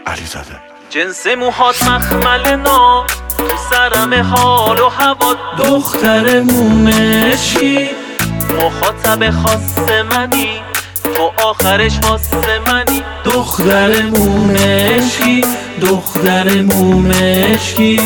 علیزاده. جنس موهات مخمل نا، تو سرم حال و هوا. دختر مومشی، مخاطب خاص منی، تو آخرش واسه منی. دختر مومشی، دختر مومشی.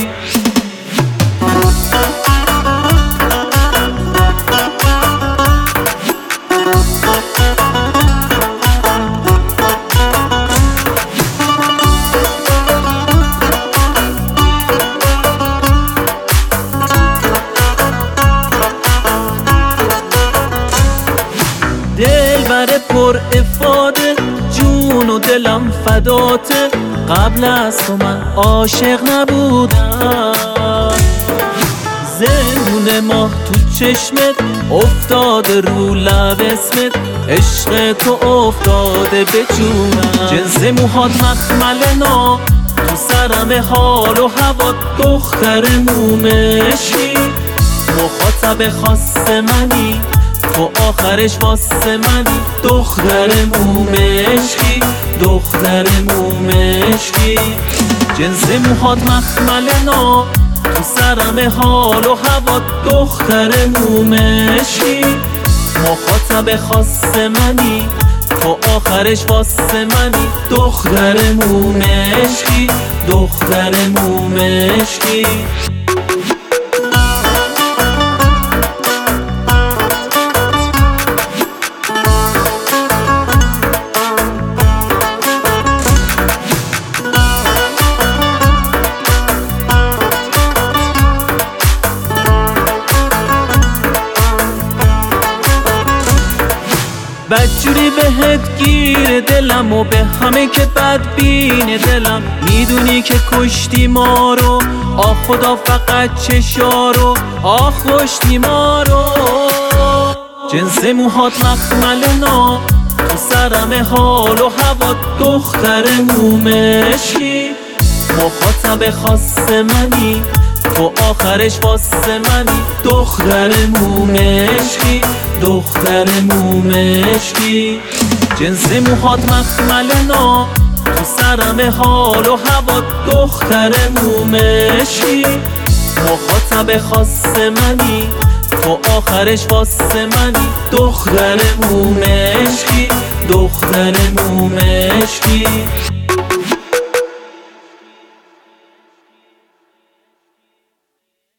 دلبر پر افاده، جون و دلم فداته. قبل از تو من عاشق نبودم. زندون ماه تو چشمت افتاده، رو لب اسمت عشق تو افتاده به جونم. جنس موهات مخمل نا، تو سرم حال و هوا. دختر مومشی، مخاطب خاص منی، تو آخرش واسه منی. دختر مومشی، دختر مومشی. جنس موهات مخمل نا، تو سرم حال و هوا. دختر مومشی، مخاطب خاص منی، تو آخرش واسه منی. دختر مومشی، دختر مومشی. بدجوری بهت گیر دلم و به همه که بدبین دلم. میدونی که کشتی ما رو، آه خدا فقط چشارو. آه کشتی ما رو. جنس موهات مخمل نا، تو سرم حال و هوا. دختر مومشی، مخاطب خاص منی، تو آخرش واسه منی. دختر مومشی، دختر مومشی. جنس موهات مخمل نا، تو سرم حال و هوا. دختر مومشی، مخاطب خاص منی، تو آخرش واسه منی. دختر مومشی، دختر مومشی.